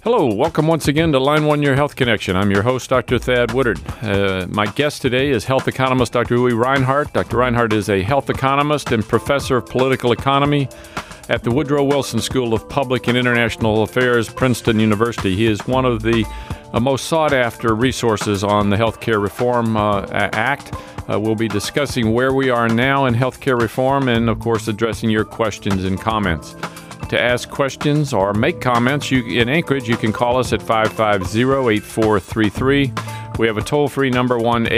Hello, welcome once again to Line 1 Your Health Connection. I'm your host, Dr. Thad Woodard. My guest today is health economist Dr. Uwe Reinhardt. Dr. Reinhardt is a health economist and professor of political economy at the Woodrow Wilson School of Public and International Affairs, Princeton University. He is one of the most sought-after resources on the Healthcare Reform Act. We'll be discussing where we are now in healthcare reform and, of course, addressing your questions and comments. To ask questions or make comments in Anchorage, you can call us at 550-8433. We have a toll-free number,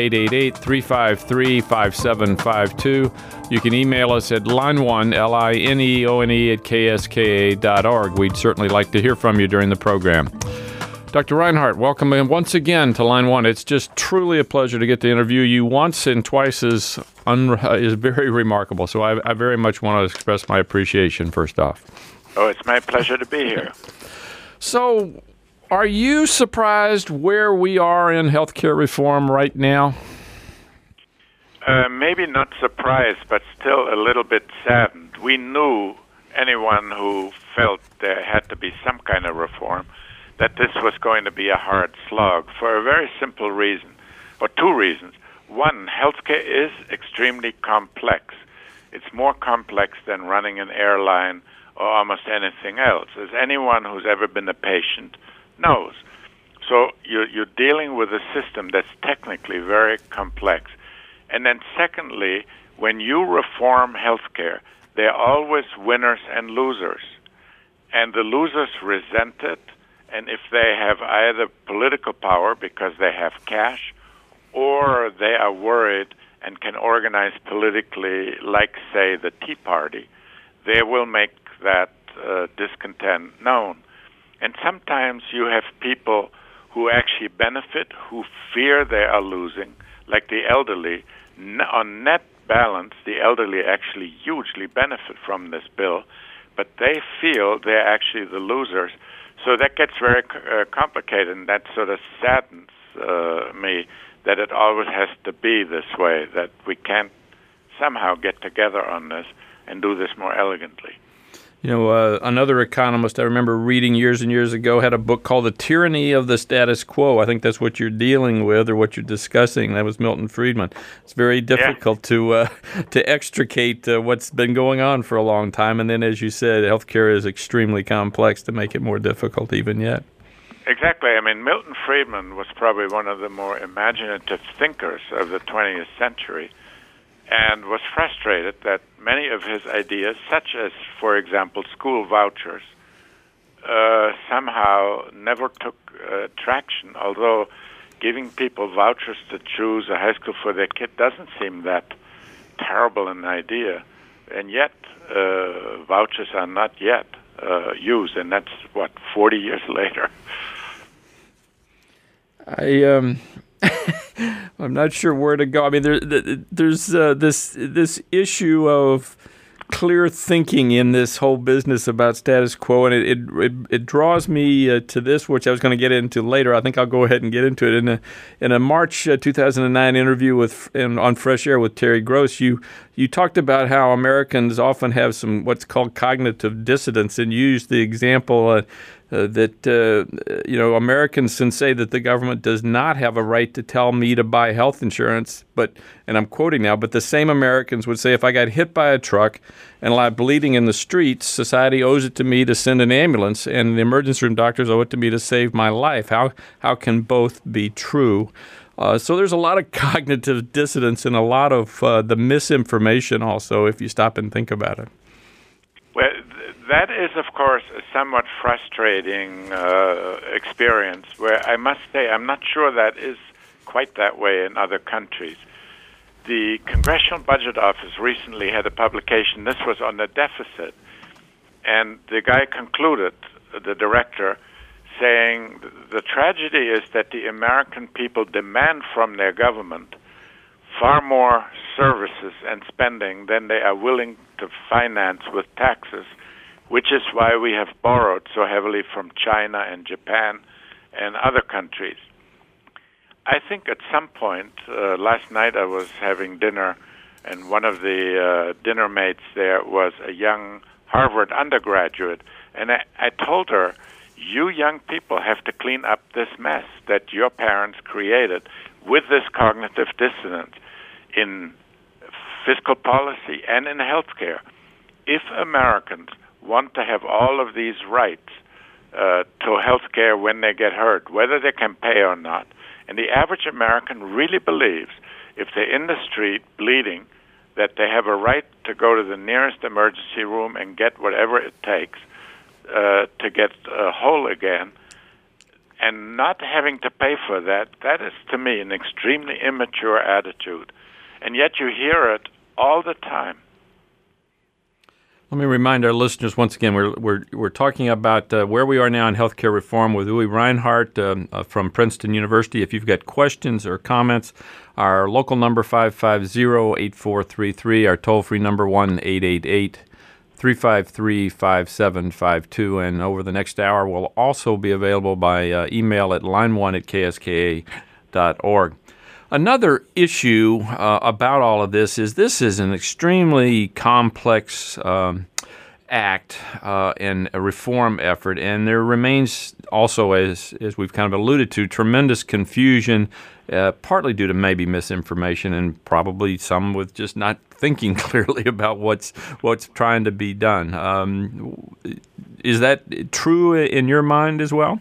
1-888-353-5752. You can email us at line1, lineone at kska.org. We'd certainly like to hear from you during the program. Dr. Reinhardt, welcome once again to Line 1. It's just truly a pleasure to get to interview you. Once and twice is very remarkable, so I very much want to express my appreciation first off. Oh, it's my pleasure to be here. So, are you surprised where we are in healthcare reform right now? Maybe not surprised, but still a little bit saddened. We knew, anyone who felt there had to be some kind of reform, that this was going to be a hard slog for a very simple reason, or two reasons. One, healthcare is extremely complex. It's more complex than running an airline or almost anything else, as anyone who's ever been a patient knows. So you're dealing with a system that's technically very complex. And then secondly, when you reform healthcare, there are always winners and losers. And the losers resent it, and if they have either political power because they have cash, or they are worried and can organize politically, like, say, the Tea Party, they will make that discontent known. And sometimes you have people who actually benefit, who fear they are losing, like the elderly. On net balance, the elderly actually hugely benefit from this bill, but they feel they're actually the losers. So that gets very complicated, and that sort of saddens me that it always has to be this way, that we can't somehow get together on this and do this more elegantly. You know, another economist I remember reading years and years ago had a book called The Tyranny of the Status Quo. I think that's what you're dealing with or what you're discussing. That was Milton Friedman. It's very difficult to extricate what's been going on for a long time. And then, as you said, healthcare is extremely complex to make it more difficult even yet. Exactly. I mean, Milton Friedman was probably one of the more imaginative thinkers of the 20th century, and was frustrated that many of his ideas, such as, for example, school vouchers, somehow never took traction, although giving people vouchers to choose a high school for their kid doesn't seem that terrible an idea. And yet, vouchers are not yet used, and that's, 40 years later. I'm not sure where to go. I mean, there's this issue of clear thinking in this whole business about status quo, and it draws me to this, which I was going to get into later. I think I'll go ahead and get into it. In a March 2009 interview on Fresh Air with Terry Gross, you talked about how Americans often have some what's called cognitive dissonance, and used the example that Americans can say that the government does not have a right to tell me to buy health insurance, and I'm quoting now, but the same Americans would say if I got hit by a truck and lie bleeding in the streets, society owes it to me to send an ambulance, and the emergency room doctors owe it to me to save my life. How can both be true? So there's a lot of cognitive dissonance and a lot of the misinformation also, if you stop and think about it. Well, that is, of course, a somewhat frustrating experience where I must say I'm not sure that is quite that way in other countries. The Congressional Budget Office recently had a publication. This was on the deficit. And the guy concluded, the director, saying the tragedy is that the American people demand from their government far more services and spending than they are willing to finance with taxes, which is why we have borrowed so heavily from China and Japan and other countries. I think at some point, last night I was having dinner, and one of the dinner mates there was a young Harvard undergraduate, and I told her, you young people have to clean up this mess that your parents created with this cognitive dissonance in fiscal policy and in healthcare. If Americans want to have all of these rights to health care when they get hurt, whether they can pay or not, and the average American really believes if they're in the street bleeding that they have a right to go to the nearest emergency room and get whatever it takes to get whole again, and not having to pay for that, that is, to me, an extremely immature attitude. And yet you hear it all the time. Let me remind our listeners once again, we're talking about where we are now in healthcare reform with Uwe Reinhardt from Princeton University. If you've got questions or comments, our local number 550-8433, our toll-free number 1-888-353-5752, and over the next hour we'll also be available by email at line1@kska.org. Another issue about all of this is an extremely complex act and a reform effort, and there remains also, as we've kind of alluded to, tremendous confusion, partly due to maybe misinformation and probably some with just not thinking clearly about what's trying to be done. Is that true in your mind as well?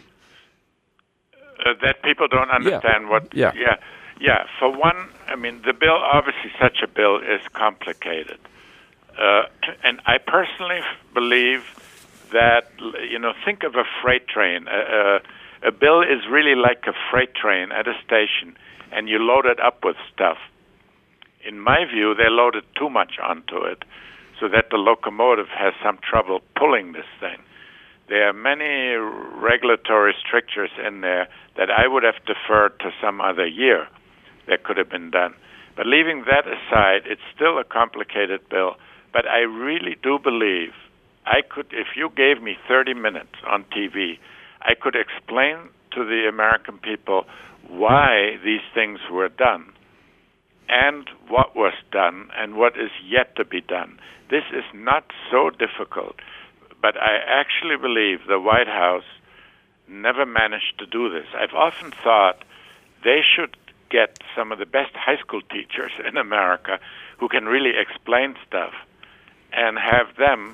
That people don't understand what... Yeah. For one, I mean, the bill, obviously such a bill is complicated. And I personally believe that, think of a freight train. A bill is really like a freight train at a station, and you load it up with stuff. In my view, they loaded too much onto it so that the locomotive has some trouble pulling this thing. There are many regulatory strictures in there that I would have deferred to some other year that could have been done. But leaving that aside, it's still a complicated bill. But I really do believe I could, if you gave me 30 minutes on TV, I could explain to the American people why these things were done and what was done and what is yet to be done. This is not so difficult. But I actually believe the White House never managed to do this. I've often thought they should get some of the best high school teachers in America who can really explain stuff and have them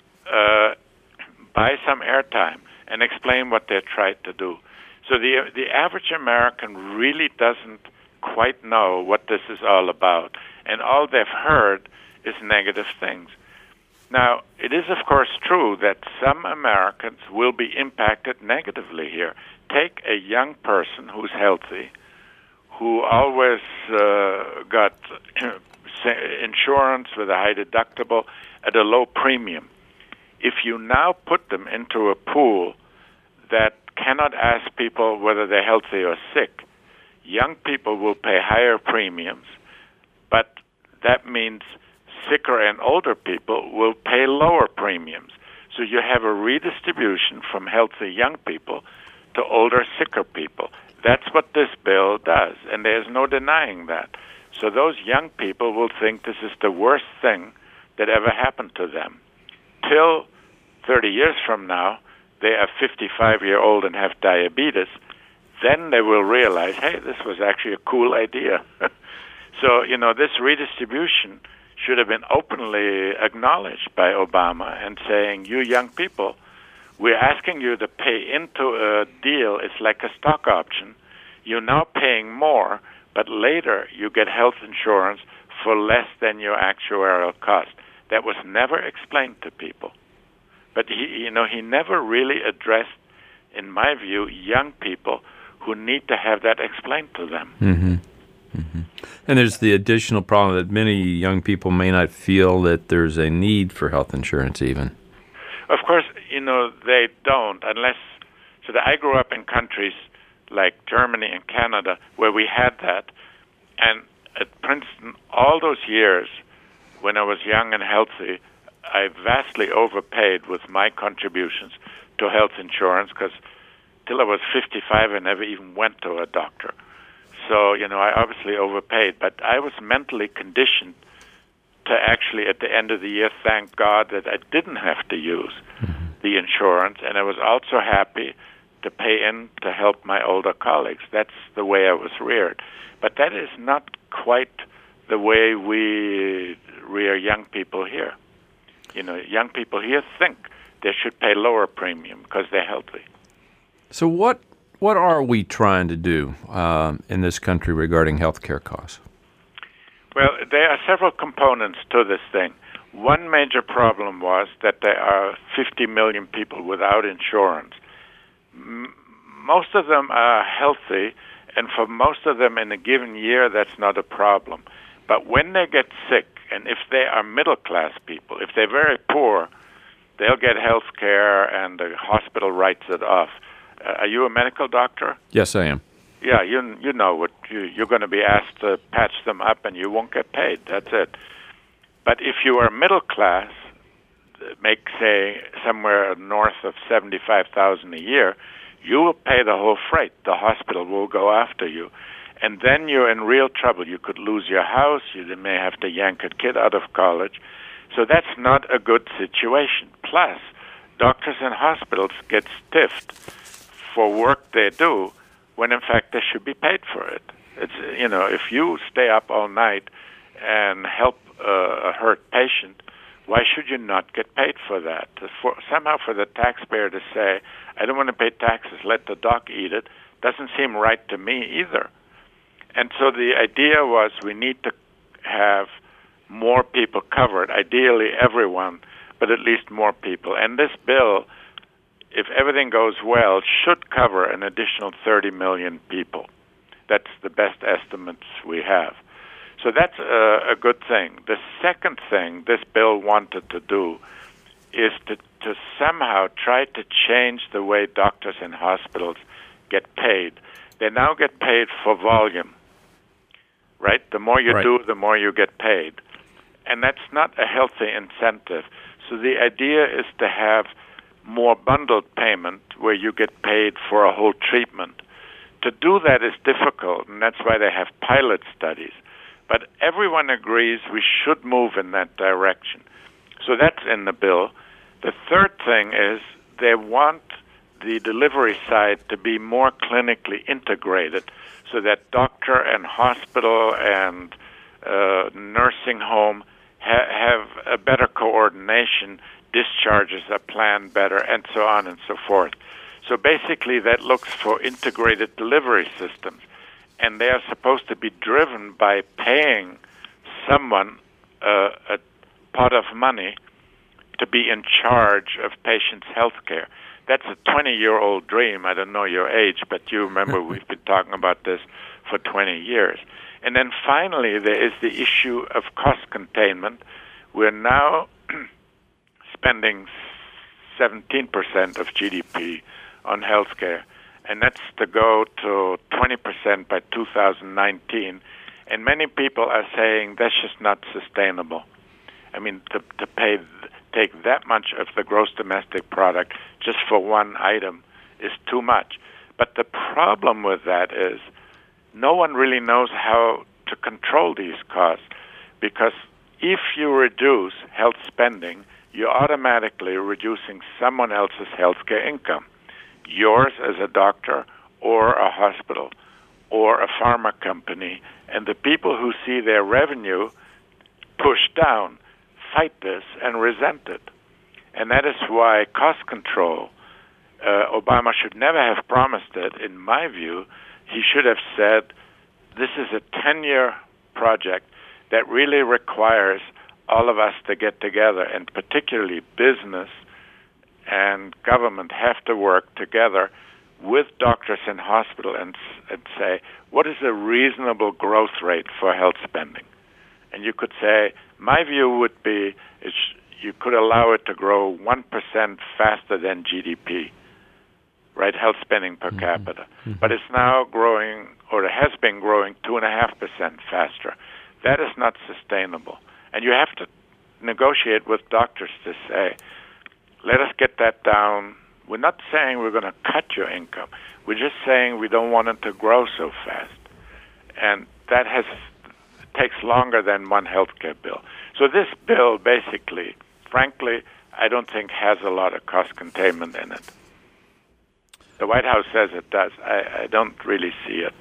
buy some airtime and explain what they're trying to do. So the average American really doesn't quite know what this is all about, and all they've heard is negative things. Now, it is, of course, true that some Americans will be impacted negatively here. Take a young person who's healthy, who always got insurance with a high deductible at a low premium. If you now put them into a pool that cannot ask people whether they're healthy or sick, young people will pay higher premiums, but that means sicker and older people will pay lower premiums. So you have a redistribution from healthy young people to older, sicker people. That's what this bill does, and there's no denying that. So those young people will think this is the worst thing that ever happened to them. Till 30 years from now, they are 55-year-old and have diabetes, then they will realize, hey, this was actually a cool idea. So, this redistribution should have been openly acknowledged by Obama and saying, you young people, we're asking you to pay into a deal. It's like a stock option. You're now paying more, but later you get health insurance for less than your actuarial cost. That was never explained to people. But he never really addressed, in my view, young people who need to have that explained to them. Mm-hmm. Mm-hmm. And there's the additional problem that many young people may not feel that there's a need for health insurance even. Of course, they don't, unless... So I grew up in countries like Germany and Canada where we had that. And at Princeton, all those years when I was young and healthy, I vastly overpaid with my contributions to health insurance because till I was 55, I never even went to a doctor. So, I obviously overpaid, but I was mentally conditioned to actually, at the end of the year, thank God that I didn't have to use the insurance, and I was also happy to pay in to help my older colleagues. That's the way I was reared. But that is not quite the way we rear young people here. Young people here think they should pay lower premium because they're healthy. So what are we trying to do in this country regarding healthcare costs? Well, there are several components to this thing. One major problem was that there are 50 million people without insurance. Most of them are healthy, and for most of them in a given year, that's not a problem. But when they get sick, and if they are middle-class people, if they're very poor, they'll get health care and the hospital writes it off. Are you a medical doctor? Yes, I am. Yeah, you know what you're going to be asked to patch them up, and you won't get paid. That's it. But if you are middle class, make say somewhere north of $75,000 a year, you will pay the whole freight. The hospital will go after you, and then you're in real trouble. You could lose your house. You may have to yank a kid out of college. So that's not a good situation. Plus, doctors and hospitals get stiffed for work they do, when in fact they should be paid for it. It's if you stay up all night and help a hurt patient, why should you not get paid for that? Somehow for the taxpayer to say, I don't want to pay taxes, let the doc eat it, doesn't seem right to me either. And so the idea was we need to have more people covered, ideally everyone, but at least more people. And this bill, if everything goes well, should cover an additional 30 million people. That's the best estimates we have. So that's a good thing. The second thing this bill wanted to do is to somehow try to change the way doctors and hospitals get paid. They now get paid for volume, right? The more you do, the more you get paid. And that's not a healthy incentive. So the idea is to have more bundled payment where you get paid for a whole treatment. To do that is difficult, and that's why they have pilot studies. But everyone agrees we should move in that direction. So that's in the bill. The third thing is they want the delivery side to be more clinically integrated so that doctor and hospital and nursing home have a better coordination, discharges are planned better, and so on and so forth. So basically that looks for integrated delivery systems. And they are supposed to be driven by paying someone a pot of money to be in charge of patients' health care. That's a 20-year-old dream. I don't know your age, but you remember we've been talking about this for 20 years. And then finally, there is the issue of cost containment. We're now spending 17% of GDP on health care, and that's to go to 20% by 2019. And many people are saying that's just not sustainable. I mean, to take that much of the gross domestic product just for one item is too much. But the problem with that is no one really knows how to control these costs, because if you reduce health spending, you're automatically reducing someone else's healthcare income, yours as a doctor or a hospital or a pharma company, and the people who see their revenue pushed down fight this and resent it. And that is why cost control, Obama should never have promised it, in my view. He should have said, this is a 10-year project that really requires all of us to get together, and particularly business and government have to work together with doctors and hospitals and say, what is a reasonable growth rate for health spending? And you could say, my view would be you could allow it to grow 1% faster than GDP, right, health spending per capita. But it's now growing, or it has been growing 2.5% faster. That is not sustainable. And you have to negotiate with doctors to say, let us get that down. We're not saying we're going to cut your income. We're just saying we don't want it to grow so fast. And that takes longer than one health care bill. So this bill basically, frankly, I don't think has a lot of cost containment in it. The White House says it does. I don't really see it.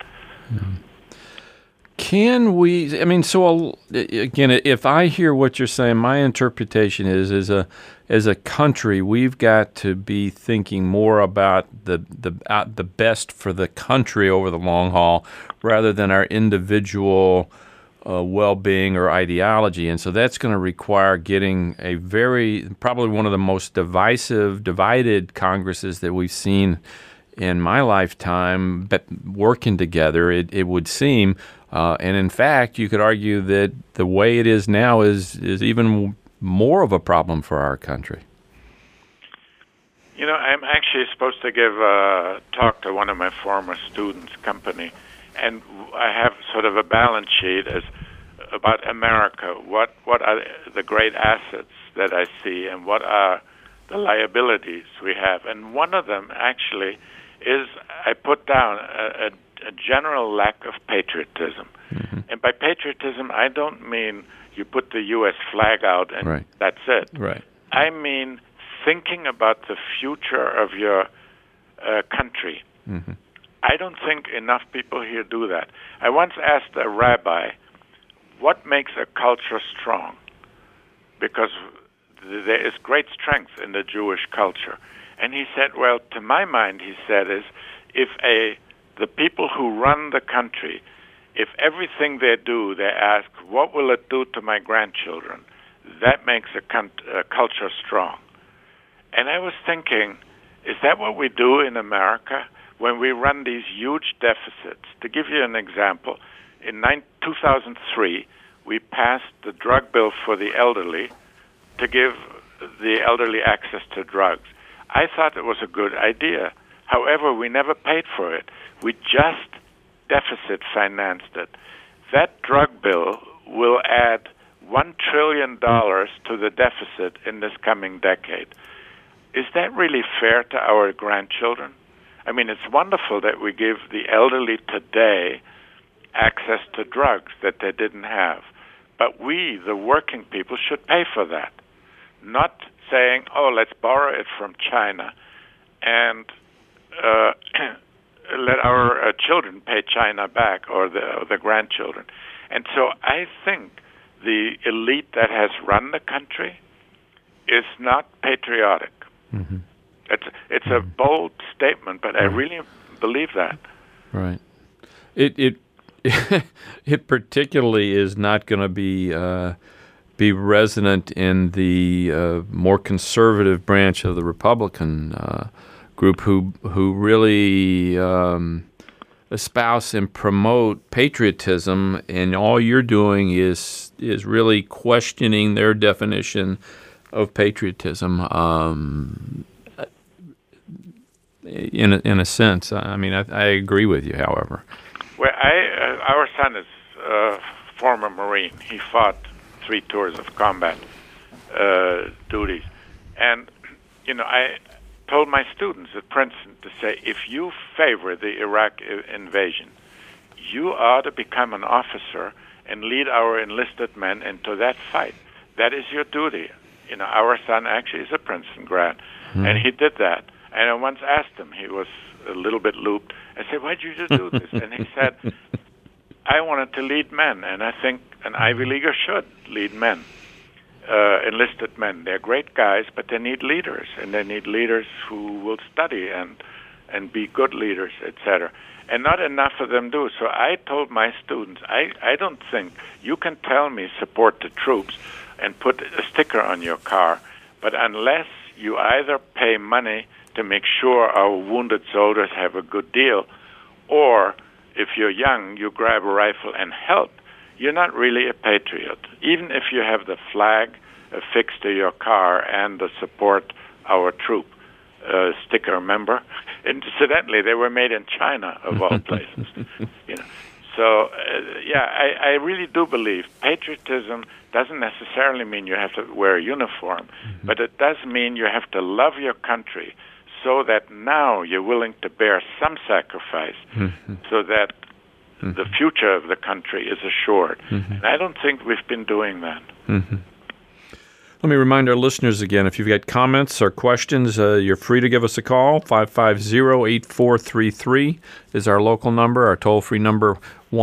Can we? I mean, so again, if I hear what you're saying, my interpretation is, as a country, we've got to be thinking more about the best for the country over the long haul, rather than our individual well-being or ideology. And so that's going to require getting probably one of the most divided Congresses that we've seen in my lifetime, but working together, it would seem. And in fact, you could argue that the way it is now is even more of a problem for our country. You know, I'm actually supposed to give a talk to one of my former students' company, and I have sort of a balance sheet about America. What are the great assets that I see, and what are the liabilities we have? And one of them actually is I put down a general lack of patriotism. Mm-hmm. And by patriotism, I don't mean you put the U.S. flag out and that's it. Right. I mean thinking about the future of your country. Mm-hmm. I don't think enough people here do that. I once asked a rabbi, what makes a culture strong? Because there is great strength in the Jewish culture. And he said, well, to my mind, he said, is if the people who run the country, if everything they do, they ask, what will it do to my grandchildren? That makes a culture strong. And I was thinking, is that what we do in America when we run these huge deficits? To give you an example, in 2003, we passed the drug bill for the elderly to give the elderly access to drugs. I thought it was a good idea. However, we never paid for it. We just deficit financed it. That drug bill will add $1 trillion to the deficit in this coming decade. Is that really fair to our grandchildren? I mean, it's wonderful that we give the elderly today access to drugs that they didn't have. But we, the working people, should pay for that. Not saying, oh, let's borrow it from China and let our children pay China back, or the grandchildren. And so I think the elite that has run the country is not patriotic. Mm-hmm. It's a bold statement, but I really believe that. Right. It particularly is not going to be resonant in the more conservative branch of the Republican group, who really espouse and promote patriotism, and all you're doing is really questioning their definition of patriotism. In a sense, I mean, I agree with you. However, well, our son is a former Marine. He fought 3 tours of combat duties, and I told my students at Princeton to say, if you favor the Iraq invasion, you ought to become an officer and lead our enlisted men into that fight. That is your duty. Our son actually is a Princeton grad, and he did that. And I once asked him, he was a little bit looped, I said, why'd you just do this? And he said, I wanted to lead men, and I think an Ivy Leaguer should lead men, enlisted men. They're great guys, but they need leaders, and they need leaders who will study and be good leaders, etc. And not enough of them do. So I told my students, I don't think you can tell me support the troops and put a sticker on your car, but unless you either pay money to make sure our wounded soldiers have a good deal, or if you're young, you grab a rifle and help, you're not really a patriot. Even if you have the flag affixed to your car and the support our troop sticker, remember? Incidentally, they were made in China, of all places. So, I really do believe patriotism doesn't necessarily mean you have to wear a uniform, but it does mean you have to love your country so that now you're willing to bear some sacrifice so that the future of the country is assured. And I don't think we've been doing that. Let me remind our listeners again, if you've got comments or questions, you're free to give us a call. 550-8433 is our local number. Our toll-free number,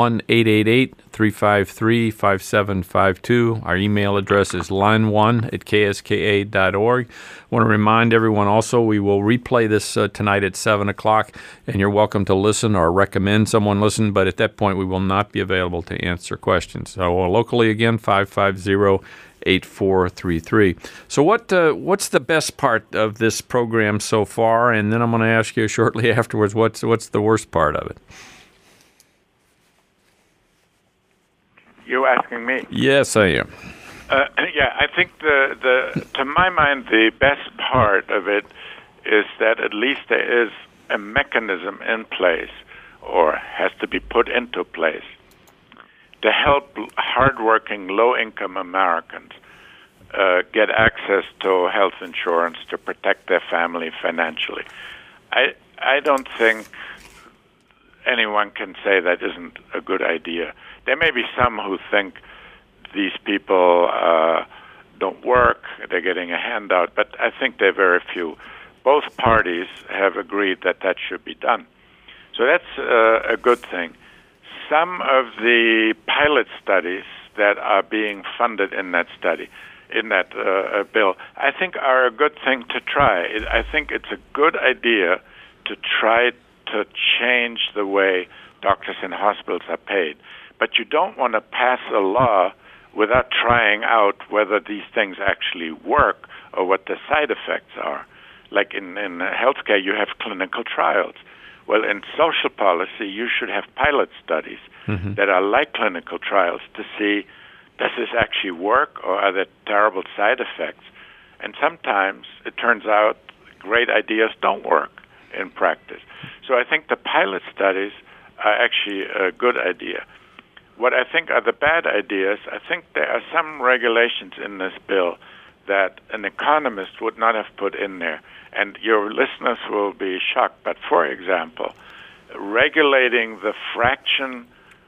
1-888-353-5752. Our email address is line1@kska.org. I want to remind everyone also we will replay this tonight at 7 o'clock, and you're welcome to listen or recommend someone listen, but at that point we will not be available to answer questions. So locally again, 550-8433. So what's the best part of this program so far? And then I'm going to ask you shortly afterwards, what's the worst part of it? You asking me? Yes, I am. Yeah, I think to my mind, the best part of it is that at least there is a mechanism in place, or has to be put into place, to help hardworking, low-income Americans get access to health insurance to protect their family financially. I don't think anyone can say that isn't a good idea. There may be some who think these people don't work, they're getting a handout, but I think they're very few. Both parties have agreed that that should be done. So that's a good thing. Some of the pilot studies that are being funded in that bill, I think are a good thing to try. I think it's a good idea to try to change the way doctors in hospitals are paid. But you don't want to pass a law without trying out whether these things actually work or what the side effects are. Like in healthcare, you have clinical trials. Well, in social policy, you should have pilot studies that are like clinical trials to see, does this actually work or are there terrible side effects? And sometimes it turns out great ideas don't work in practice. So I think the pilot studies are actually a good idea. What I think are the bad ideas, I think there are some regulations in this bill that an economist would not have put in there. And your listeners will be shocked. But for example, regulating the fraction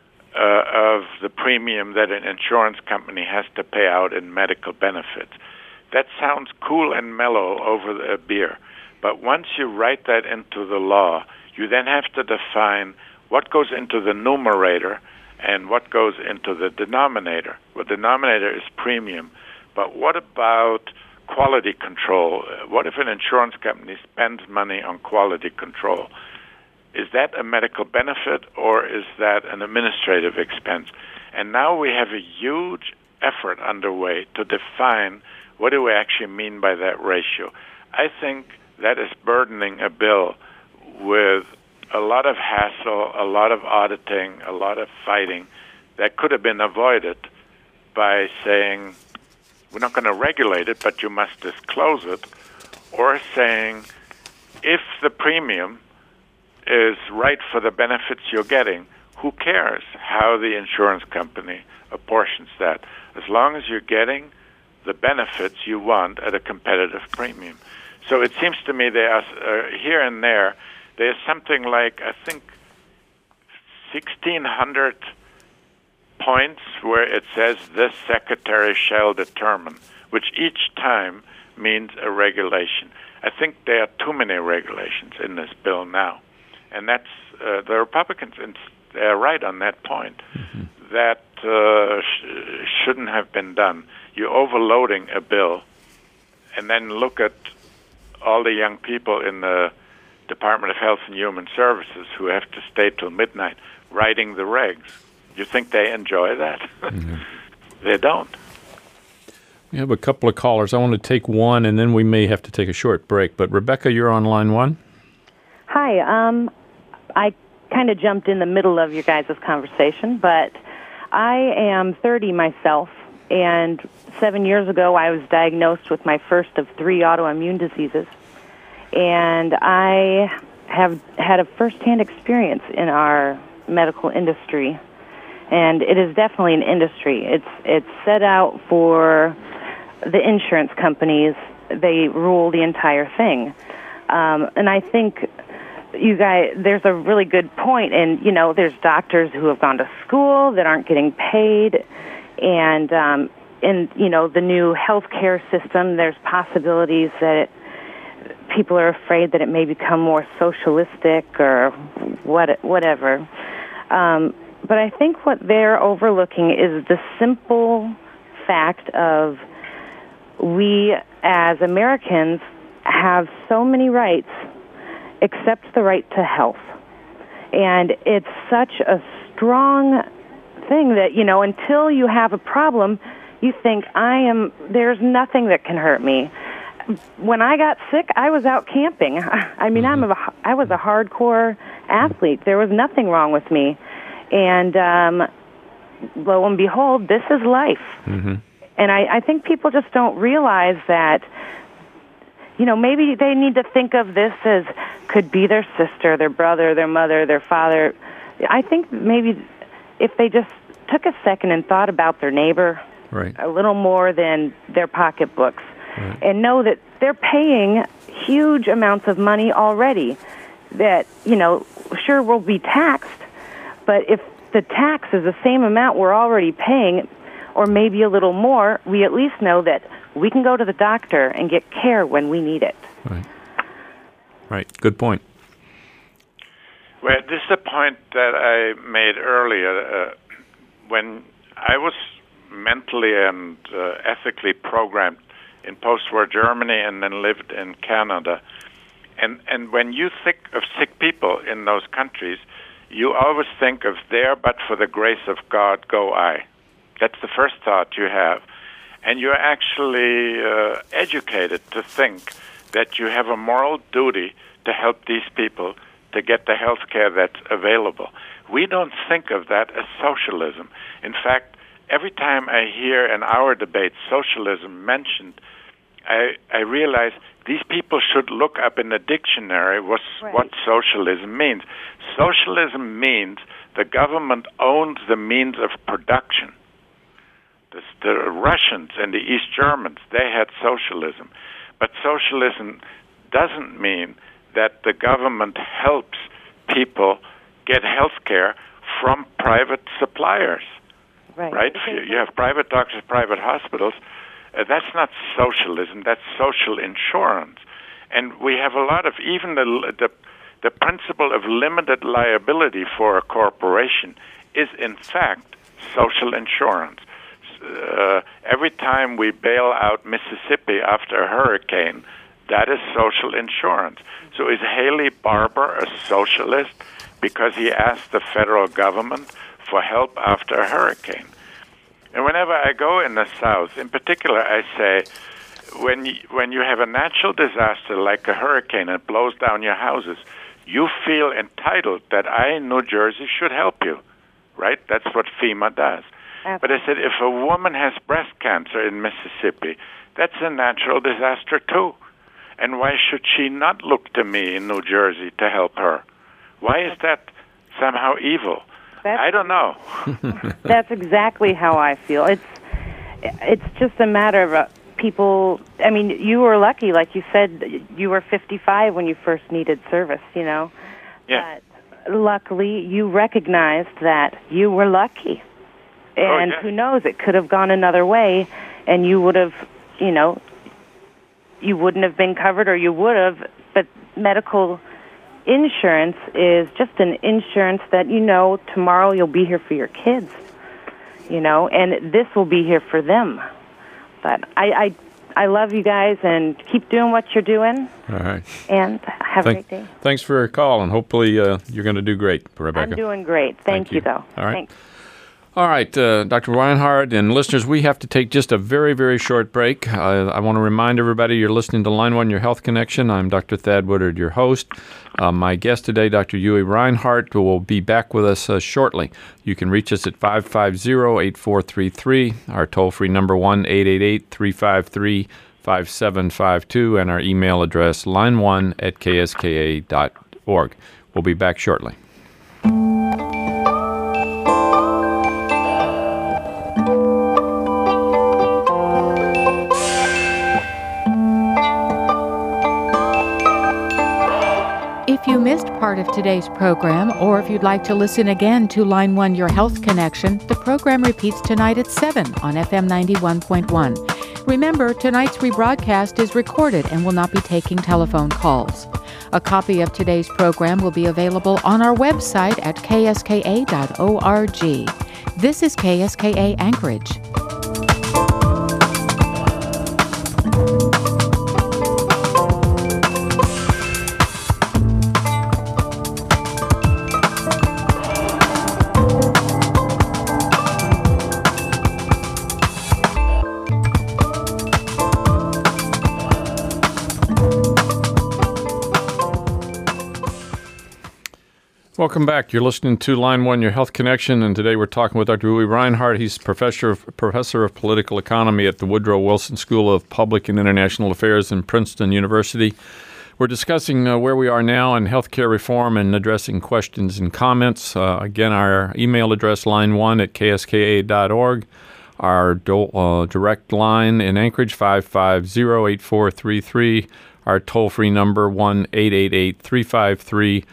of the premium that an insurance company has to pay out in medical benefits. That sounds cool and mellow over a beer. But once you write that into the law, you then have to define what goes into the numerator and what goes into the denominator. The denominator is premium. But what about quality control? What if an insurance company spends money on quality control? Is that a medical benefit or is that an administrative expense? And now we have a huge effort underway to define what do we actually mean by that ratio. I think that is burdening a bill with a lot of hassle, a lot of auditing, a lot of fighting that could have been avoided by saying, we're not going to regulate it, but you must disclose it, or saying, if the premium is right for the benefits you're getting, who cares how the insurance company apportions that? As long as you're getting the benefits you want at a competitive premium. So it seems to me there are, here and there's something like, I think, 1,600 points where it says this secretary shall determine, which each time means a regulation. I think there are too many regulations in this bill now. And that's, the Republicans, they're right on that point. That shouldn't have been done. You're overloading a bill, and then look at all the young people in the Department of Health and Human Services who have to stay till midnight writing the regs. You think they enjoy that? They don't. We have a couple of callers. I want to take one, and then we may have to take a short break. But Rebecca, you're on line one. Hi. I kind of jumped in the middle of your guys' conversation, but I am 30 myself, and 7 years ago I was diagnosed with my first of 3 autoimmune diseases. And I have had a first-hand experience in our medical industry. And it is definitely an industry. It's set out for the insurance companies. They rule the entire thing. And I think you guys, there's a really good point. And, there's doctors who have gone to school that aren't getting paid. And in, the new healthcare system, there's possibilities that people are afraid that it may become more socialistic or whatever. But I think what they're overlooking is the simple fact of we as Americans have so many rights except the right to health. And it's such a strong thing that, until you have a problem, you think, there's nothing that can hurt me. When I got sick, I was out camping. I mean, I was a hardcore athlete. There was nothing wrong with me. And lo and behold, this is life. Mm-hmm. And I think people just don't realize that, maybe they need to think of this as could be their sister, their brother, their mother, their father. I think maybe if they just took a second and thought about their neighbor right. a little more than their pocketbooks, right. and know that they're paying huge amounts of money already that, sure, will be taxed, but if the tax is the same amount we're already paying, or maybe a little more, we at least know that we can go to the doctor and get care when we need it. Right. Right. Good point. Well, this is a point that I made earlier. When I was mentally and ethically programmed in post-war Germany and then lived in Canada, and when you think of sick people in those countries, you always think of there, but for the grace of God, go I. That's the first thought you have. And you're actually educated to think that you have a moral duty to help these people to get the health care that's available. We don't think of that as socialism. In fact, every time I hear in our debate socialism mentioned, I realize these people should look up in the dictionary what socialism means. Socialism means the government owns the means of production. The Russians and the East Germans, they had socialism. But socialism doesn't mean that the government helps people get health care from private suppliers. Right? You have private doctors, private hospitals. That's not socialism. That's social insurance. And we have a lot of, even the principle of limited liability for a corporation is, in fact, social insurance. Every time we bail out Mississippi after a hurricane, that is social insurance. So is Haley Barbour a socialist because he asked the federal government for help after a hurricane? And whenever I go in the South, in particular, I say, when you have a natural disaster like a hurricane and it blows down your houses, you feel entitled that I, in New Jersey, should help you, right? That's what FEMA does. But I said, if a woman has breast cancer in Mississippi, that's a natural disaster too. And why should she not look to me in New Jersey to help her? Why is that somehow evil? I don't know. That's exactly how I feel. It's just a matter of people. I mean, you were lucky, like you said. You were 55 when you first needed service. Yeah. But luckily, you recognized that you were lucky. And who knows, it could have gone another way, and you would have, you wouldn't have been covered, or you would have. But medical insurance is just an insurance that, tomorrow you'll be here for your kids, and this will be here for them. But I love you guys, and keep doing what you're doing. All right. And have a great day. Thanks for your call, and hopefully you're going to do great, Rebecca. I'm doing great. Thank you, though. All right. Thanks. All right, Dr. Reinhardt and listeners, we have to take just a very, very short break. I want to remind everybody you're listening to Line 1, Your Health Connection. I'm Dr. Thad Woodard, your host. My guest today, Dr. Uwe Reinhardt, will be back with us shortly. You can reach us at 550-8433, our toll-free number 1-888-353-5752, and our email address line1@kska.org. We'll be back shortly. If you missed part part of today's program, or if you'd like to listen again to Line 1 Your Health Connection, the program repeats tonight at 7 on FM 91.1. Remember, tonight's rebroadcast is recorded and will not be taking telephone calls. A copy of today's program will be available on our website at kska.org. This is KSKA Anchorage. Welcome back. You're listening to Line 1, Your Health Connection, and today we're talking with Dr. Uwe Reinhardt. He's professor of political economy at the Woodrow Wilson School of Public and International Affairs in Princeton University. We're discussing where we are now in healthcare reform and addressing questions and comments. Again, our email address, line1@kska.org. Our direct line in Anchorage, 550-8433. Our toll-free number, 1-888-353-5752.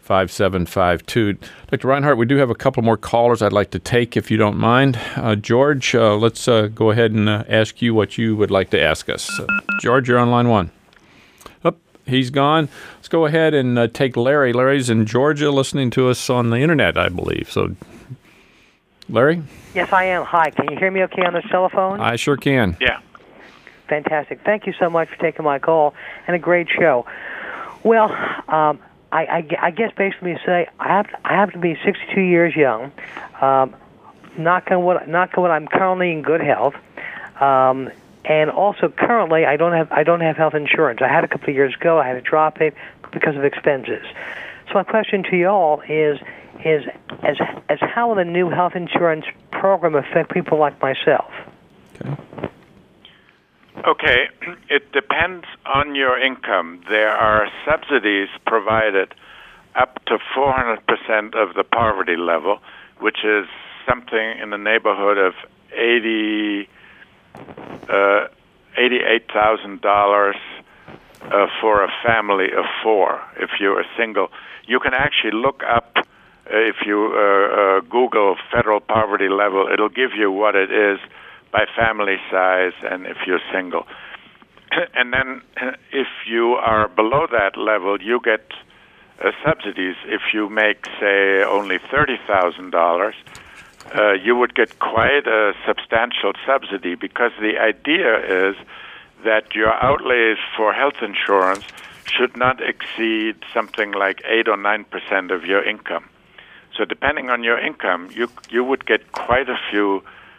Dr. Reinhardt, we do have a couple more callers I'd like to take, if you don't mind. George, let's go ahead and ask you what you would like to ask us. George, you're on line 1. Oh, he's gone. Let's go ahead and take Larry. Larry's in Georgia listening to us on the internet, I believe. So, Larry? Yes, I am. Hi. Can you hear me okay on the telephone? I sure can. Yeah. Fantastic. Thank you so much for taking my call, and a great show. Well, I guess basically to say I have to be 62 years young. Knock on wood, I'm currently in good health, and also currently I don't have health insurance. I had a couple of years ago. I had to drop it because of expenses. So my question to you all is how will the new health insurance program affect people like myself? Okay, it depends on your income. There are subsidies provided up to 400% of the poverty level, which is something in the neighborhood of $88,000 for a family of 4 if you're a single. You can actually look up, if you Google federal poverty level, it'll give you what it is by family size and if you're single. And then if you are below that level, you get subsidies. If you make, say, only $30,000, you would get quite a substantial subsidy, because the idea is that your outlays for health insurance should not exceed something like 8 or 9% of your income. So depending on your income, you would get quite a few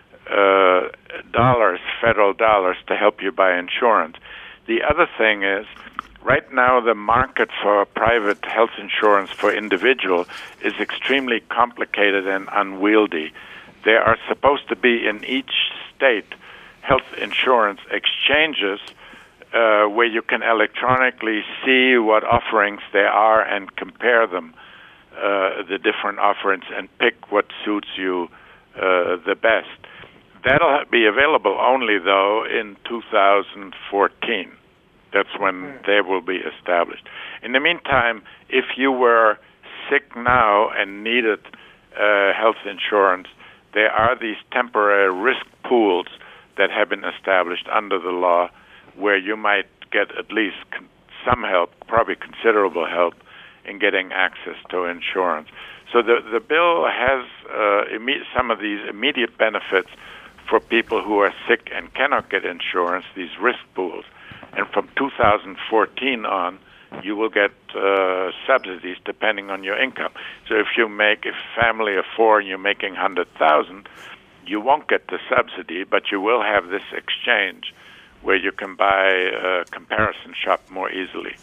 federal dollars to help you buy insurance. The other thing is, right now the market for private health insurance for individual is extremely complicated and unwieldy. There are supposed to be in each state health insurance exchanges where you can electronically see what offerings there are and compare them, the different offerings, and pick what suits you the best. That'll be available only, though, in 2014. That's when they will be established. In the meantime, if you were sick now and needed health insurance, there are these temporary risk pools that have been established under the law where you might get at least some help, probably considerable help, in getting access to insurance. So the bill has some of these immediate benefits for people who are sick and cannot get insurance, these risk pools. And from 2014 on, you will get subsidies depending on your income. So if you make a family of 4 and you're making $100,000, you won't get the subsidy, but you will have this exchange where you can buy comparison shop more easily.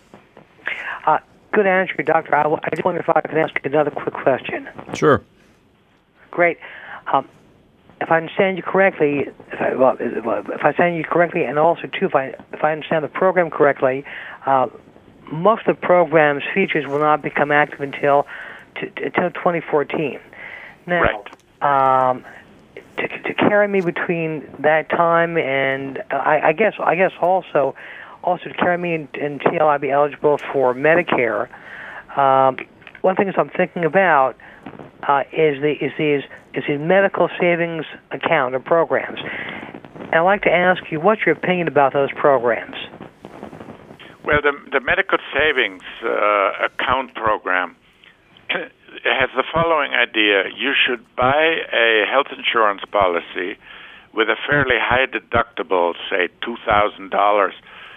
Good answer, Doctor. I just wonder if I could ask another quick question. Sure. Great. If I understand you correctly, if I understand you correctly, and also too, if I understand the program correctly, most of the program's features will not become active until 2014. Now, right. To carry me between that time and I guess also to carry me until I be eligible for Medicare, one thing I'm thinking about is these medical savings account or programs. And I'd like to ask you, what's your opinion about those programs? Well, the medical savings account program has the following idea. You should buy a health insurance policy with a fairly high deductible, say $2,000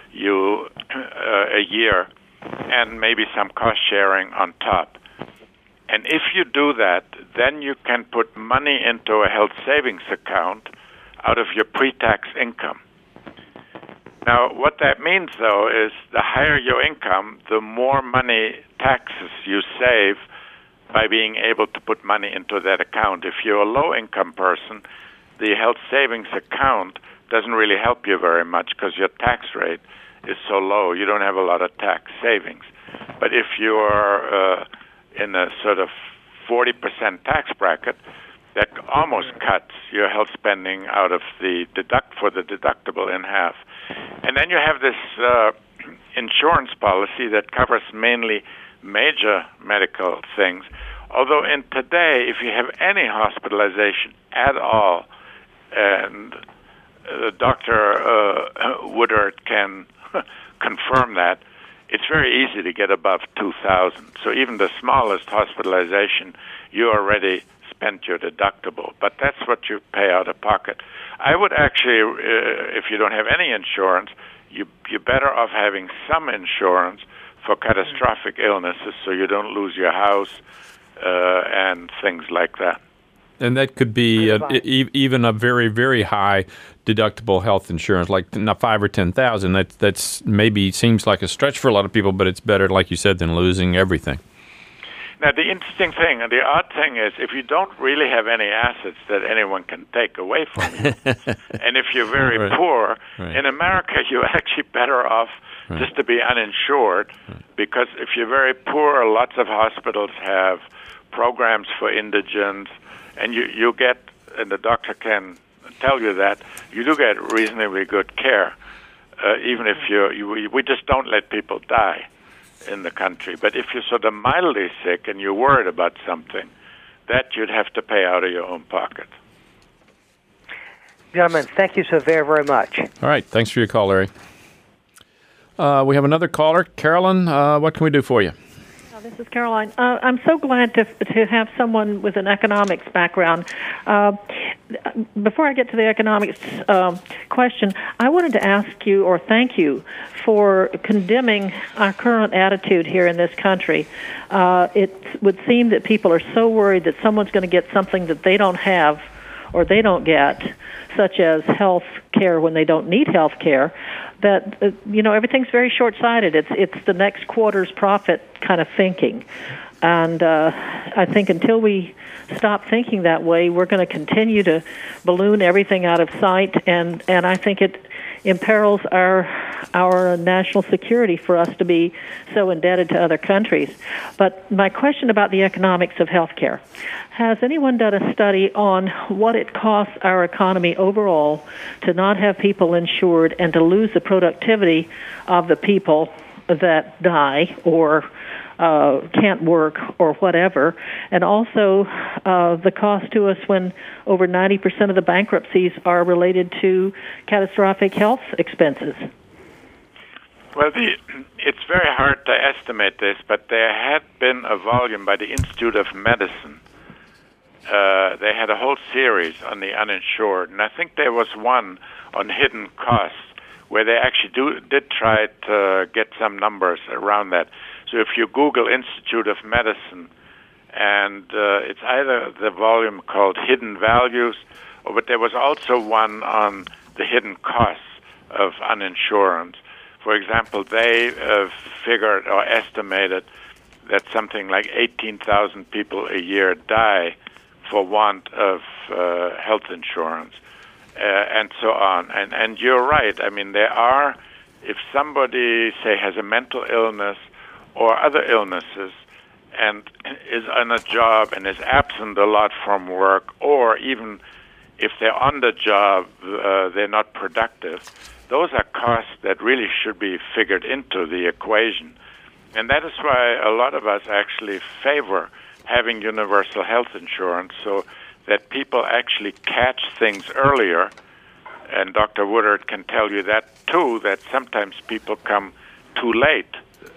a year, and maybe some cost sharing on top. And if you do that, then you can put money into a health savings account out of your pre-tax income. Now, what that means, though, is the higher your income, the more money taxes you save by being able to put money into that account. If you're a low-income person, the health savings account doesn't really help you very much because your tax rate is so low. You don't have a lot of tax savings. But if you're in a sort of 40% tax bracket, that almost cuts your health spending out of the deductible in half. And then you have this insurance policy that covers mainly major medical things. Although in today, if you have any hospitalization at all, and Dr. Woodard can confirm that, it's very easy to get above 2,000. So even the smallest hospitalization, you already spent your deductible. But that's what you pay out of pocket. I would actually, if you don't have any insurance, you're better off having some insurance for catastrophic illnesses so you don't lose your house and things like that. And that could be even a very, very high deductible health insurance, like $5,000 or $10,000. That's maybe seems like a stretch for a lot of people, but it's better, like you said, than losing everything. Now, the interesting thing and the odd thing is, if you don't really have any assets that anyone can take away from you, and if you're very poor, in America, you're actually better off just to be uninsured, because if you're very poor, lots of hospitals have programs for indigents, and you get, and the doctor can tell you that, you do get reasonably good care, even if we just don't let people die in the country. But if you're sort of mildly sick and you're worried about something, that you'd have to pay out of your own pocket. Gentlemen, thank you so very, very much. All right. Thanks for your call, Larry. We have another caller. Carolyn, what can we do for you? This is Caroline. I'm so glad to have someone with an economics background. Before I get to the economics question, I wanted to ask you or thank you for condemning our current attitude here in this country. It would seem that people are so worried that someone's going to get something that they don't have or they don't get, such as health care when they don't need health care, that everything's very short-sighted. It's the next quarter's profit kind of thinking. And I think until we stop thinking that way, we're going to continue to balloon everything out of sight, and I think it imperils our national security for us to be so indebted to other countries. But my question about the economics of healthcare: has anyone done a study on what it costs our economy overall to not have people insured and to lose the productivity of the people that die or can't work or whatever, and also the cost to us when over 90% of the bankruptcies are related to catastrophic health expenses? Well, it's very hard to estimate this, but there had been a volume by the Institute of Medicine. They had a whole series on the uninsured, and I think there was one on hidden costs where they actually did try to get some numbers around that. So if you Google Institute of Medicine, and it's either the volume called Hidden Values, but there was also one on the hidden costs of uninsurance. For example, they figured or estimated that something like 18,000 people a year die for want of health insurance, and so on. And you're right. I mean, there are, if somebody, say, has a mental illness or other illnesses and is on a job and is absent a lot from work, or even if they're on the job, they're not productive, those are costs that really should be figured into the equation. And that is why a lot of us actually favor having universal health insurance so that people actually catch things earlier. And Dr. Woodard can tell you that, too, that sometimes people come too late,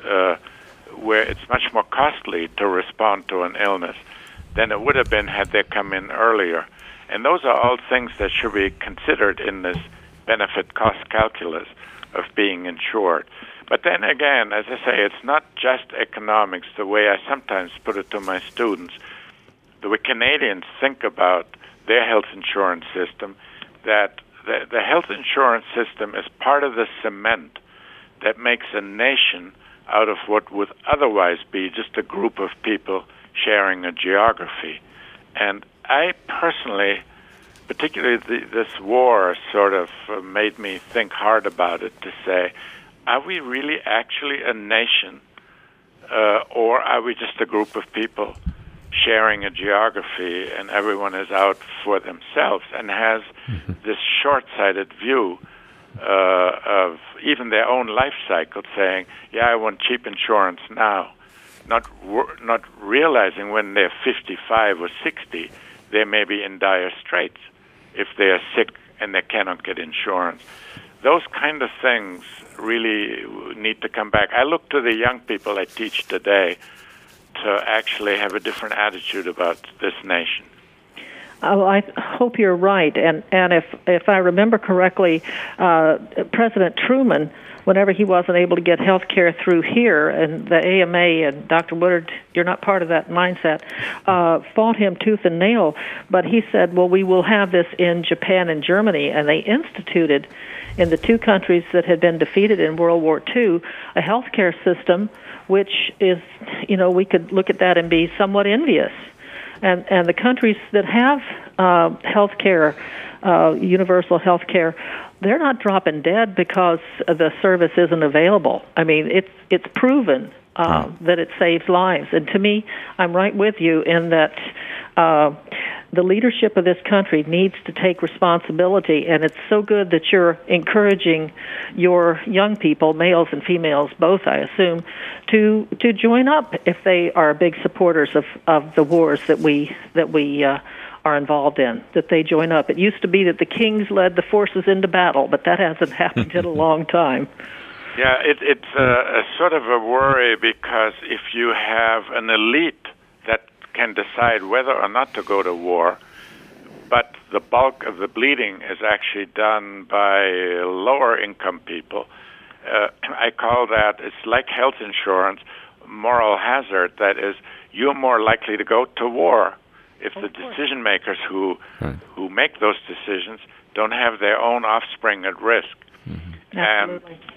where it's much more costly to respond to an illness than it would have been had they come in earlier. And those are all things that should be considered in this benefit-cost calculus of being insured. But then again, as I say, it's not just economics, the way I sometimes put it to my students. The way Canadians think about their health insurance system, that the health insurance system is part of the cement that makes a nation out of what would otherwise be just a group of people sharing a geography. And I personally, particularly this war sort of made me think hard about it to say, are we really actually a nation, or are we just a group of people sharing a geography and everyone is out for themselves and has this short-sighted view of even their own life cycle, saying, yeah, I want cheap insurance now, not realizing when they're 55 or 60, they may be in dire straits if they are sick and they cannot get insurance. Those kind of things really need to come back. I look to the young people I teach today to actually have a different attitude about this nation. Oh, I hope you're right. And if I remember correctly, President Truman, whenever he wasn't able to get health care through here, and the AMA and Dr. Woodard, you're not part of that mindset, fought him tooth and nail. But he said, well, we will have this in Japan and Germany. And they instituted, in the two countries that had been defeated in World War II, a health care system which is, we could look at that and be somewhat envious. And the countries that have health care, universal health care, they're not dropping dead because the service isn't available. I mean, it's proven that it saves lives. And to me, I'm right with you in that the leadership of this country needs to take responsibility, and it's so good that you're encouraging your young people, males and females both, I assume, to join up if they are big supporters of the wars that we are involved in, that they join up. It used to be that the kings led the forces into battle, but that hasn't happened in a long time. Yeah, it's a sort of a worry, because if you have an elite that can decide whether or not to go to war, but the bulk of the bleeding is actually done by lower-income people, I call that, it's like health insurance, moral hazard. That is, you're more likely to go to war if the decision makers who make those decisions don't have their own offspring at risk. Mm-hmm. Absolutely. And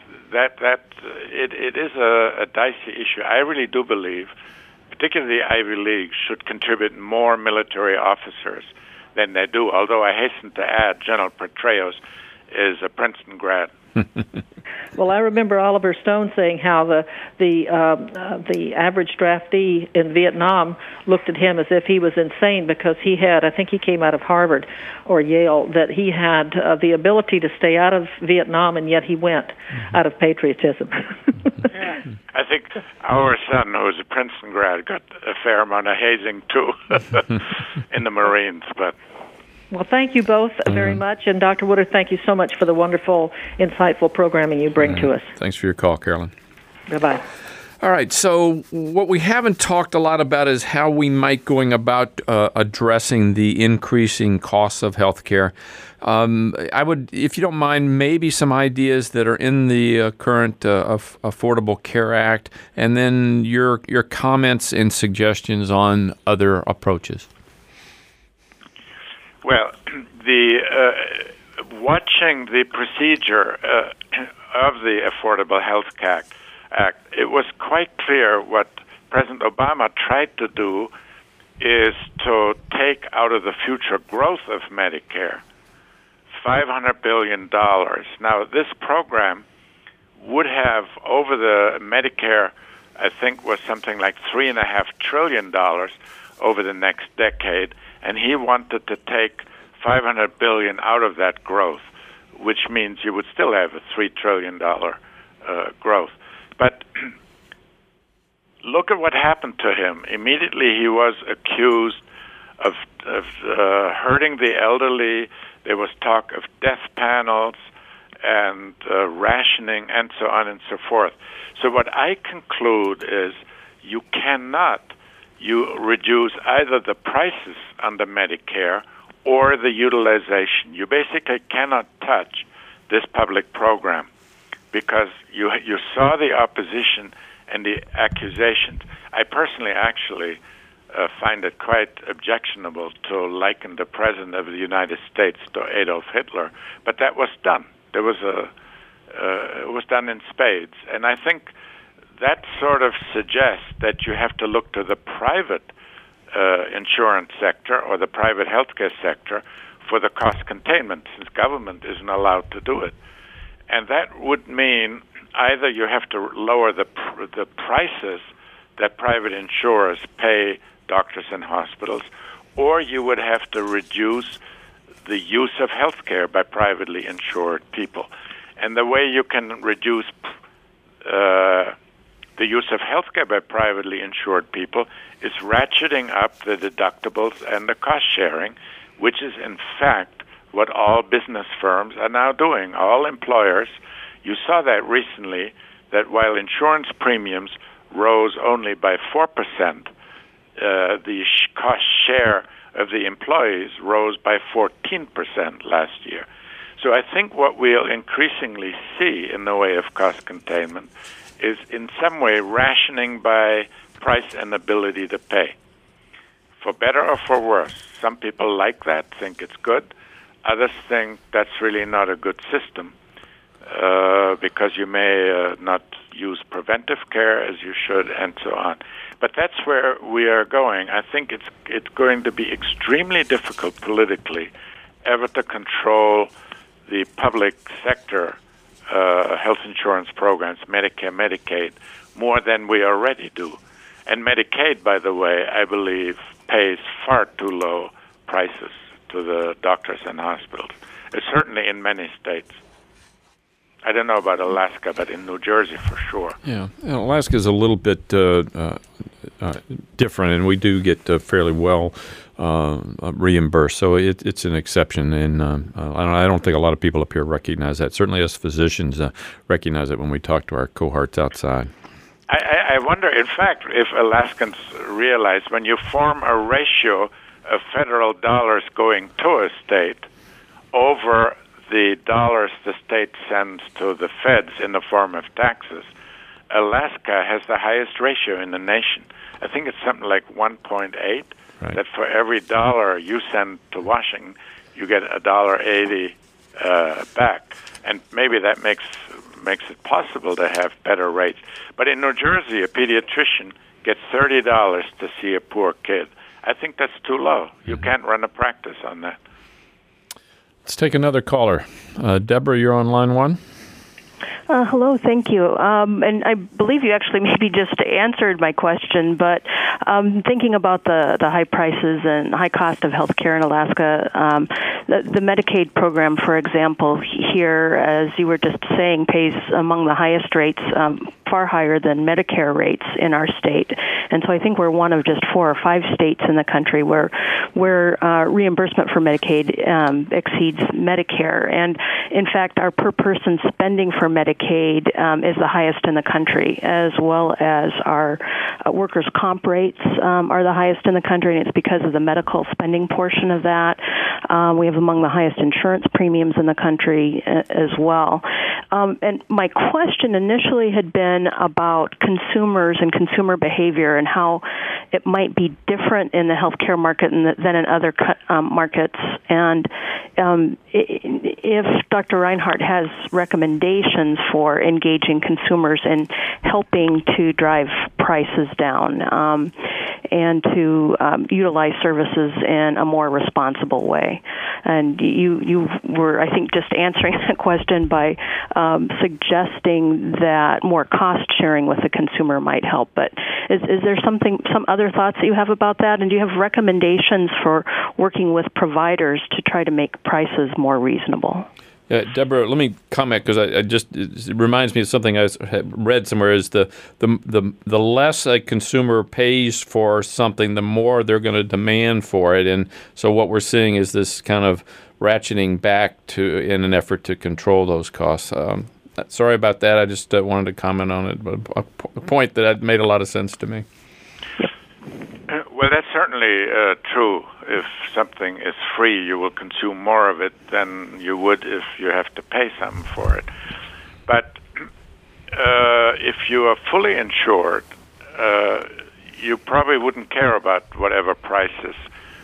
it is a dicey issue. I really do believe, particularly the Ivy League, should contribute more military officers than they do, although I hasten to add General Petraeus is a Princeton grad. Well, I remember Oliver Stone saying how the average draftee in Vietnam looked at him as if he was insane, because he had, I think he came out of Harvard or Yale, that he had the ability to stay out of Vietnam, and yet he went out of patriotism. I think our son, who was a Princeton grad, got a fair amount of hazing, too, in the Marines, but... Well, thank you both very much. And Dr. Woodard, thank you so much for the wonderful, insightful programming you bring to us. Thanks for your call, Carolyn. Bye-bye. All right, so what we haven't talked a lot about is how we might going about addressing the increasing costs of health care. I would, if you don't mind, maybe some ideas that are in the current Affordable Care Act, and then your comments and suggestions on other approaches. Well, watching the procedure of the Affordable Health Act, it was quite clear what President Obama tried to do is to take out of the future growth of Medicare $500 billion. Now, this program would have, over the Medicare, I think was something like $3.5 trillion over the next decade, and he wanted to take $500 billion out of that growth, which means you would still have a $3 trillion growth. But look at what happened to him. Immediately he was accused of hurting the elderly. There was talk of death panels and rationing and so on and so forth. So what I conclude is you reduce either the prices under Medicare or the utilization. You basically cannot touch this public program because you saw the opposition and the accusations. I personally actually find it quite objectionable to liken the President of the United States to Adolf Hitler, but that was done. There was it was done in spades, and I think that sort of suggests that you have to look to the private insurance sector or the private healthcare sector for the cost containment, since government isn't allowed to do it. And that would mean either you have to lower the prices that private insurers pay doctors and hospitals, or you would have to reduce the use of healthcare by privately insured people. And the way you can reduce the use of healthcare by privately insured people is ratcheting up the deductibles and the cost sharing, which is in fact what all business firms are now doing. All employers, you saw that recently, that while insurance premiums rose only by 4%, the cost share of the employees rose by 14% last year. So I think what we'll increasingly see in the way of cost containment is in some way rationing by price and ability to pay, for better or for worse. Some people like that, think it's good. Others think that's really not a good system because you may not use preventive care as you should, and so on. But that's where we are going. I think it's going to be extremely difficult politically ever to control the public sector health insurance programs, Medicare, Medicaid, more than we already do. And Medicaid, by the way, I believe pays far too low prices to the doctors and hospitals, certainly in many states. I don't know about Alaska, but in New Jersey for sure. Yeah, Alaska is a little bit different, and we do get fairly well reimbursed. So it's an exception, and I don't think a lot of people up here recognize that. Certainly, us physicians recognize it when we talk to our cohorts outside. I wonder, in fact, if Alaskans realize when you form a ratio of federal dollars going to a state over the dollars the state sends to the feds in the form of taxes, Alaska has the highest ratio in the nation. I think it's something like 1.8, right. That for every dollar you send to Washington, you get $1.80 back. And maybe that makes it possible to have better rates. But in New Jersey, a pediatrician gets $30 to see a poor kid. I think that's too low. You can't run a practice on that. Let's take another caller. Deborah, you're on line one. Hello, thank you. And I believe you actually maybe just answered my question, but thinking about the high prices and high cost of health care in Alaska, the Medicaid program, for example, here, as you were just saying, pays among the highest rates, far higher than Medicare rates in our state. And so I think we're one of just 4 or 5 states in the country where reimbursement for Medicaid exceeds Medicare. And in fact, our per-person spending for Medicaid is the highest in the country, as well as our workers' comp rates are the highest in the country, and it's because of the medical spending portion of that. We have among the highest insurance premiums in the country as well. And my question initially had been about consumers and consumer behavior and how it might be different in the healthcare market than in other markets. And if Dr. Reinhart has recommendations for engaging consumers in helping to drive prices down and to utilize services in a more responsible way. And you were, I think, just answering that question by suggesting that more cost sharing with the consumer might help. But is there some other thoughts that you have about that? And do you have recommendations for working with providers to try to make prices more reasonable? Deborah, let me comment because it reminds me of something I read somewhere. Is the less a consumer pays for something, the more they're going to demand for it, and so what we're seeing is this kind of ratcheting back in an effort to control those costs. Sorry about that. I just wanted to comment on it, but a point that made a lot of sense to me. Well, that's certainly true. If something is free, you will consume more of it than you would if you have to pay something for it. But if you are fully insured, you probably wouldn't care about whatever prices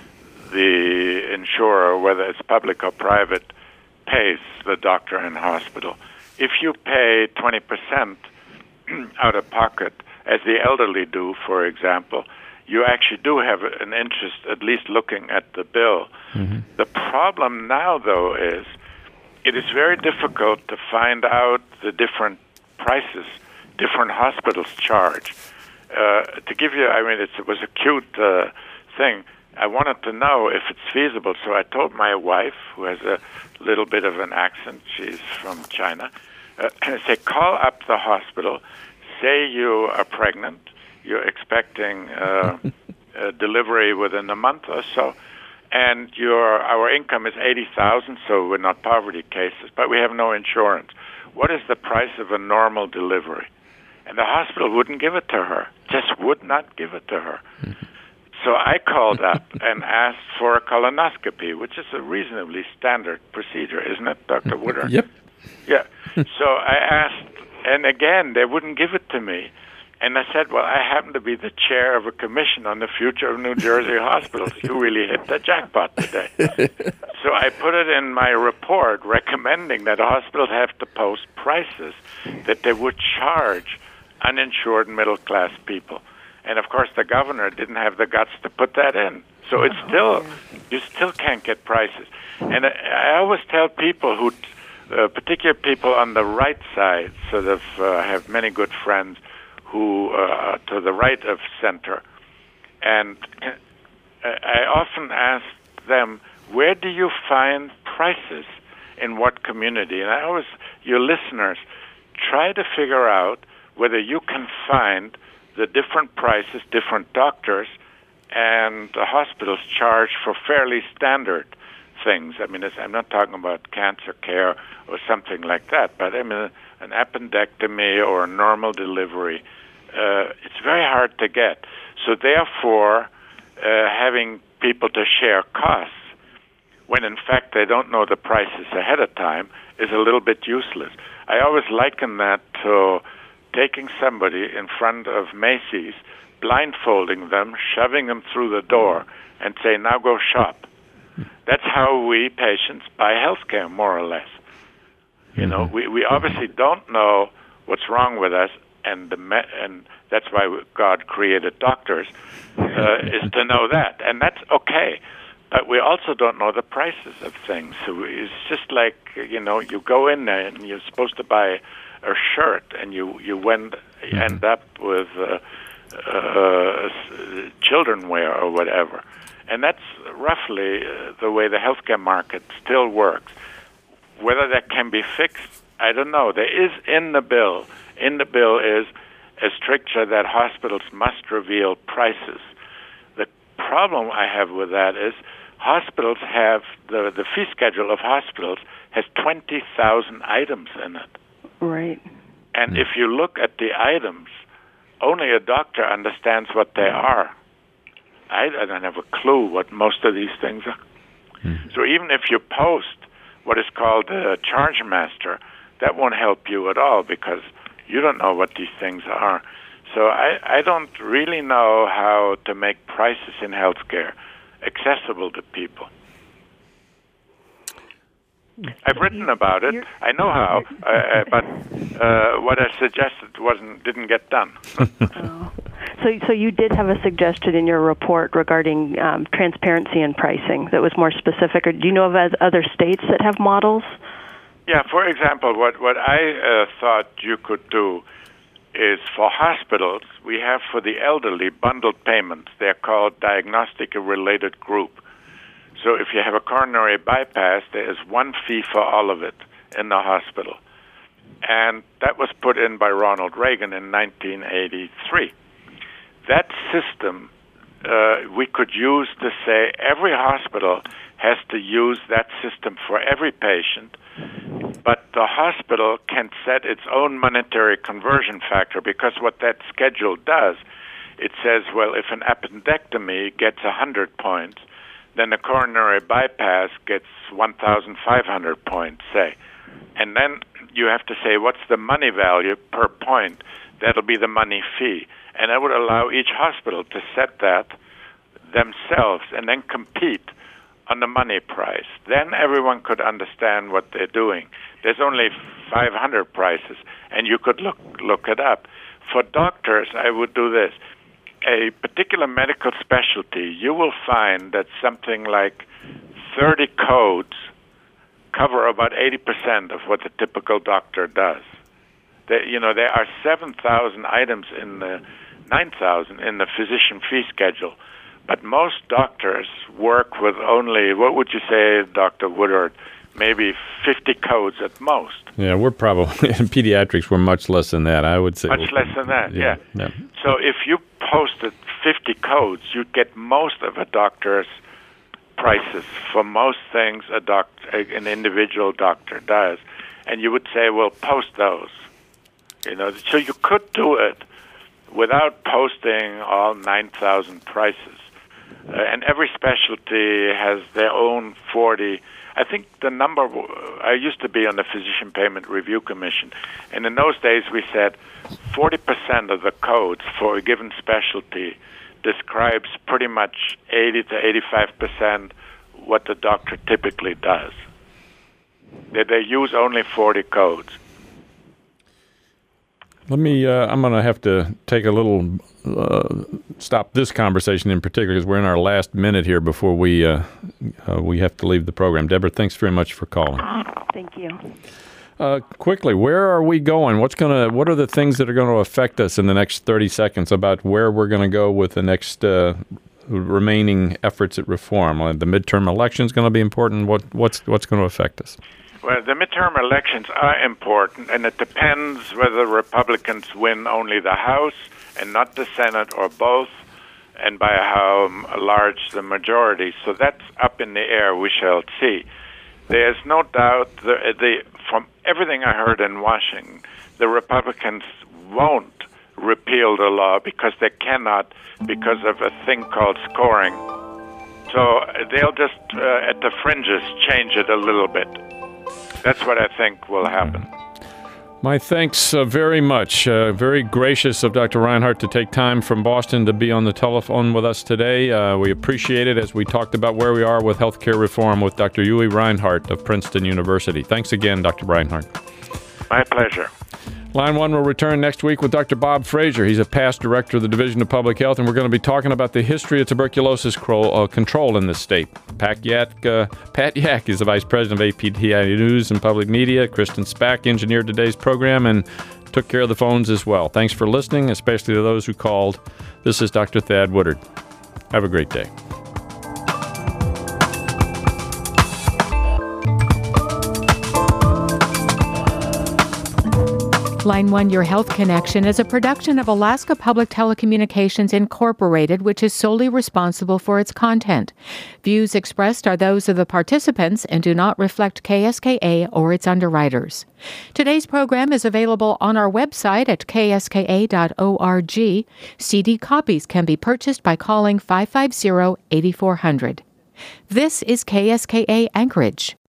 the insurer, whether it's public or private, pays the doctor and hospital. If you pay 20% out of pocket, as the elderly do, for example, you actually do have an interest, at least looking at the bill. Mm-hmm. The problem now, though, is it is very difficult to find out the different prices different hospitals charge. To give you, it was a cute thing. I wanted to know if it's feasible, so I told my wife, who has a little bit of an accent, she's from China, I say, call up the hospital, say you are pregnant, you're expecting a delivery within a month or so, and our income is $80,000, so we're not poverty cases, but we have no insurance. What is the price of a normal delivery? And the hospital wouldn't give it to her, just would not give it to her. So I called up and asked for a colonoscopy, which is a reasonably standard procedure, isn't it, Dr. Wooder? Yep. Yeah. So I asked, and again, they wouldn't give it to me. And I said, well, I happen to be the chair of a commission on the future of New Jersey hospitals. You really hit the jackpot today. So I put it in my report recommending that hospitals have to post prices that they would charge uninsured middle-class people. And, of course, the governor didn't have the guts to put that in. So it's you still can't get prices. And I always tell people who, particular people on the right side, sort of have many good friends who are to the right of center. And I often ask them, where do you find prices in what community? And I always, your listeners, try to figure out whether you can find the different prices, different doctors, and the hospitals charge for fairly standard things. I'm not talking about cancer care or something like that, but an appendectomy or a normal delivery, it's very hard to get. So therefore, having people to share costs, when in fact they don't know the prices ahead of time, is a little bit useless. I always liken that to taking somebody in front of Macy's, blindfolding them, shoving them through the door, and say, now go shop. That's how we patients buy health care, more or less. We obviously don't know what's wrong with us, and that's why God created doctors, is to know that. And that's okay. But we also don't know the prices of things. So it's just like, you go in there and you're supposed to buy a shirt, and you end up with children wear or whatever. And that's roughly the way the healthcare market still works. Whether that can be fixed, I don't know. There is in the bill is a stricture that hospitals must reveal prices. The problem I have with that is hospitals have, the fee schedule of hospitals has 20,000 items in it. Right. And if you look at the items, only a doctor understands what they are. I don't have a clue what most of these things are. So even if you post what is called a charge master, that won't help you at all because you don't know what these things are. So I don't really know how to make prices in healthcare accessible to people. I've written about it. I know how, but what I suggested didn't get done. So you did have a suggestion in your report regarding transparency in pricing that was more specific. Or do you know of other states that have models? Yeah, for example, what I thought you could do is for hospitals, we have for the elderly bundled payments. They're called diagnostic-related group. So if you have a coronary bypass, there is one fee for all of it in the hospital. And that was put in by Ronald Reagan in 1983. That system we could use to say every hospital has to use that system for every patient, but the hospital can set its own monetary conversion factor, because what that schedule does, it says, well, if an appendectomy gets 100 points, then the coronary bypass gets 1,500 points, say. And then you have to say, what's the money value per point? That'll be the money fee. And that would allow each hospital to set that themselves and then compete on the money price. Then everyone could understand what they're doing. There's only 500 prices, and you could look it up. For doctors, I would do this. A particular medical specialty, you will find that something like 30 codes cover about 80% of what the typical doctor does. There are 7,000 items in the 9,000 in the physician fee schedule, but most doctors work with only, what would you say, Dr. Woodard, maybe 50 codes at most. Yeah, we're probably, in pediatrics, we're much less than that, I would say. Much less than that, yeah. So if you posted 50 codes, you'd get most of a doctor's prices for most things an individual doctor does. And you would say, well, post those. So you could do it without posting all 9,000 prices. And every specialty has their own 40. I think the number, I used to be on the Physician Payment Review Commission, and in those days we said 40% of the codes for a given specialty describes pretty much 80 to 85% what the doctor typically does. They use only 40 codes. I'm going to have to take a little, stop this conversation in particular, because we're in our last minute here before we have to leave the program. Deborah, thanks very much for calling. Thank you. Quickly, where are we going? What are the things that are going to affect us in the next 30 seconds about where we're going to go with the next remaining efforts at reform? The midterm election is going to be important. What's going to affect us? Well, the midterm elections are important, and it depends whether Republicans win only the House and not the Senate, or both, and by how large the majority. So that's up in the air. We shall see. There's no doubt, from everything I heard in Washington, the Republicans won't repeal the law because they cannot, because of a thing called scoring. So they'll just, at the fringes, change it a little bit. That's what I think will happen. My thanks very much. Very gracious of Dr. Reinhart to take time from Boston to be on the telephone with us today. We appreciate it as we talked about where we are with healthcare reform with Dr. Uli Reinhart of Princeton University. Thanks again, Dr. Reinhart. My pleasure. Line 1 will return next week with Dr. Bob Fraser. He's a past director of the Division of Public Health, and we're going to be talking about the history of tuberculosis control in this state. Pat Yak is the vice president of APTI News and Public Media. Kristen Spack engineered today's program and took care of the phones as well. Thanks for listening, especially to those who called. This is Dr. Thad Woodard. Have a great day. Line 1 Your Health Connection is a production of Alaska Public Telecommunications Incorporated, which is solely responsible for its content. Views expressed are those of the participants and do not reflect KSKA or its underwriters. Today's program is available on our website at kska.org. CD copies can be purchased by calling 550-8400. This is KSKA Anchorage.